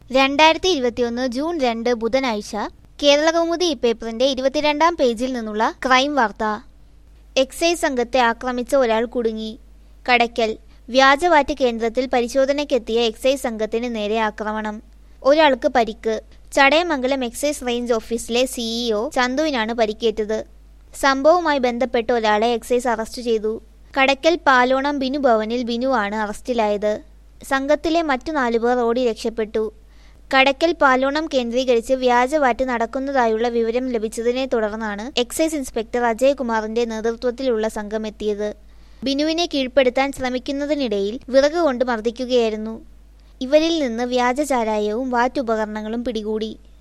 2021 June 2 ബുധനാഴ്ച കേരളകൗമുദി പേപ്പറിന്റെ 22-ാം പേജിൽ നിന്നുള്ള ക്രൈം വാർത്ത. എക്സൈസ് സംഘത്തെ ആക്രമിച്ച ഒരാൾ കുടുങ്ങി. കടയ്ക്കൽ വ്യാജവാറ്റ് കേന്ദ്രത്തിൽ പരിശോധനയ്ക്കെത്തിയ എക്സൈസ് സംഘത്തിന് നേരെ ആക്രമണം. ഒരാൾക്ക് പരിക്ക്. ചടയമംഗലം എക്സൈസ് റേഞ്ച് ഓഫീസിലെ സിഇഒ ചന്തുവിനാണ് പരിക്കേറ്റത്. സംഭവവുമായി ബന്ധപ്പെട്ട് ഒരാളെ എക്സൈസ് അറസ്റ്റ് ചെയ്തു. കടയ്ക്കൽ പാലോണം ബിനു ഭവനിൽ ബിനുവാണ് അറസ്റ്റിലായത്. സംഘത്തിലെ മറ്റു 4 പേർ ഓടി രക്ഷപ്പെട്ടു. കടയ്ക്കൽ പാലോണം കേന്ദ്രീകരിച്ച് വ്യാജവാറ്റ് നടക്കുന്നതായുള്ള വിവരം ലഭിച്ചതിനെ തുടർന്നാണ് എക്സൈസ് ഇൻസ്പെക്ടർ അജയ് കുമാറിന്റെ നേതൃത്വത്തിലുള്ള സംഘം എത്തിയത്. ബിനുവിനെ കീഴ്പ്പെടുത്താൻ ശ്രമിക്കുന്നതിനിടയിൽ വിറക് കൊണ്ട് മർദ്ദിക്കുകയായിരുന്നു. ഇവരിൽ നിന്ന് വ്യാജ ചാരായവും വാറ്റുപകരണങ്ങളും പിടികൂടി.